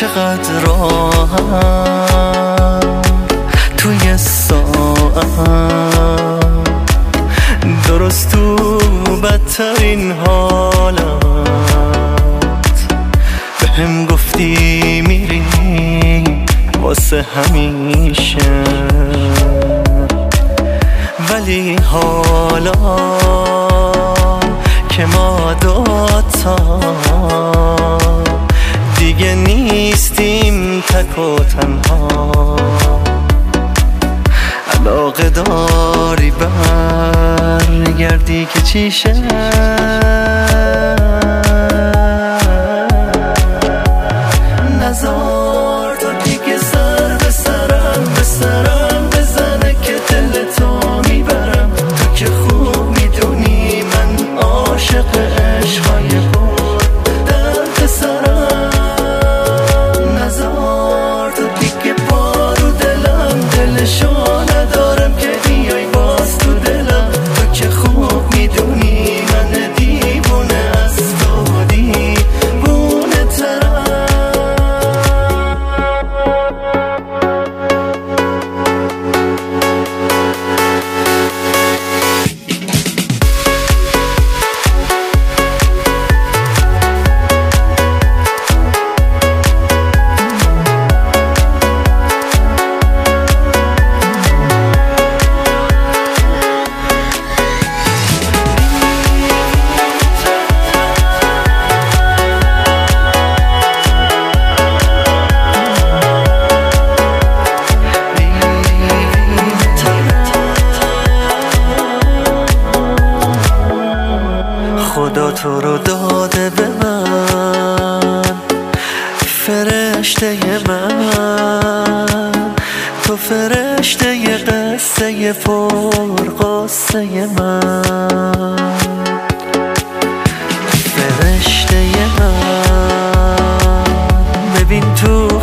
چقدر راهم توی ساعت، درست تو بدترین حالت بهم گفتی میری واسه همیشه، ولی حالا که ما دوتا دیگه نیستیم تک و تنها، علاقه داری برگردی که چیشه؟ نزار تو دیگه سر به سرم بزنه که دل تو میبرم. تو که خوب میدونی من عاشق عشقای پر درد سرم. نزار تو دیگه پا رو دلم، دلشو ندارم که بیای باز تو دلم. تو که خوب میدونی من دیوونه از تو دیوونه ترم. خدا تو رو داده به من، فرشته من، تو فرشته ی قصه ی پر قصه ی من، فرشته ی من. ببین تو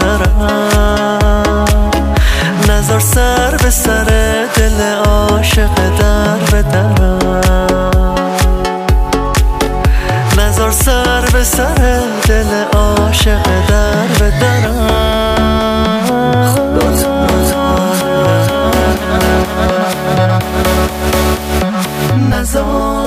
خطرم، نذار سر به سر دل عاشق در به درم، نذار سر به سر دل عاشق در به درم. نذار